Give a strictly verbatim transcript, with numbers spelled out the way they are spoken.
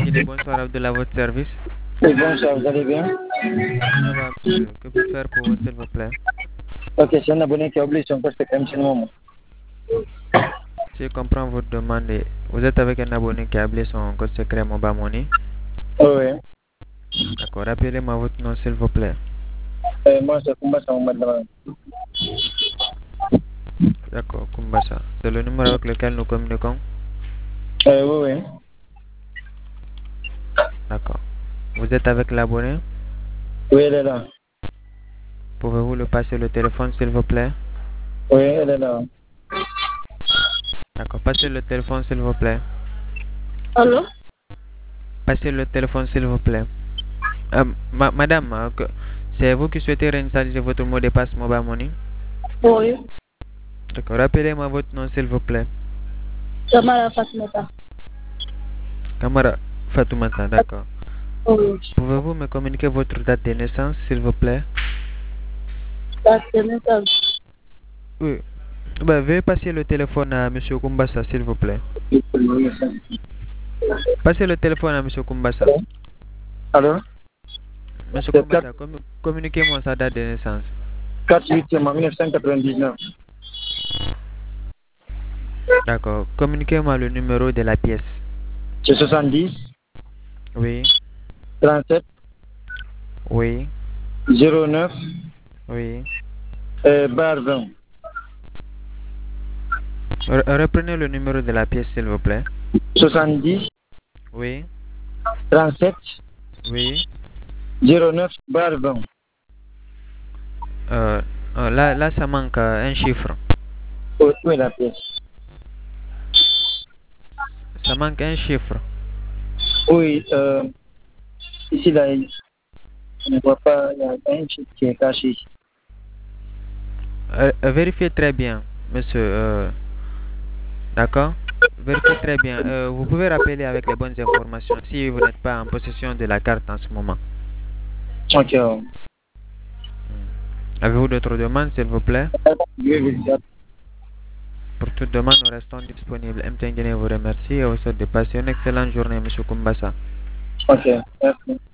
Akile, bonsoir Abdullah, votre service. Oui, bonsoir, vous allez bien? Ça va, monsieur. Que puis-je faire pour vous, s'il vous plaît? Ok, c'est un abonné qui a oublié son poste comme c'est le moment. Si je comprends votre demande, vous êtes avec un abonné qui a oublié son code secret Mobile Money. Oh, oui. D'accord, rappelez-moi votre nom, s'il vous plaît. Euh, moi, c'est Kumbasa Oumadlaman. D'accord, Kumbasa. C'est le numéro avec lequel nous communiquons? Euh, oui, oui. D'accord. Vous êtes avec l'abonné? Oui, elle est là. Pouvez-vous le passer le téléphone, s'il vous plaît? Oui, elle est là. D'accord, passez le téléphone, s'il vous plaît. Allô? Passez le téléphone, s'il vous plaît. Euh, ma madame, euh, que- c'est vous qui souhaitez réinitialiser votre mot de passe Mobile Money? Oui. D'accord, rappelez-moi votre nom, s'il vous plaît. Kamara Fatmata. Kamara Fatoumata, d'accord. Oui. Pouvez-vous me communiquer votre date de naissance, s'il vous plaît? Ça, c'est naissance. Oui. Ben, veuillez passer le téléphone à monsieur Kumbasa, s'il vous plaît. Passez le téléphone à monsieur Kumbasa. Allô? Monsieur C'est Kumbasa, commu- communiquez-moi sa date de naissance. quatre huit mille neuf cent quatre-vingt-dix-neuf. D'accord. Communiquez-moi le numéro de la pièce. C'est soixante-dix, Oui. trente-sept, Oui. zéro neuf, Oui. euh, bar vingt. Re- reprenez le numéro de la pièce, s'il vous plaît. soixante-dix, Oui. trente-sept, Oui. zéro neuf, bar vingt. Euh, euh, là, là, ça manque euh, un chiffre. Où où est la pièce? Ça manque un chiffre. Oui, euh, ici, là, on ne voit pas, il y a un chiffre qui est caché ici. Euh, euh, vérifiez très bien, monsieur. euh, D'accord? Vérifiez très bien. Euh, vous pouvez rappeler avec les bonnes informations si vous n'êtes pas en possession de la carte en ce moment. Ok. euh, Avez-vous d'autres demandes, s'il vous plaît? je vais vérifier. Pour toute demande, nous restons disponibles. M T N vous remercie et vous souhaite de passer une excellente journée, monsieur Kumbasa. Ok, merci.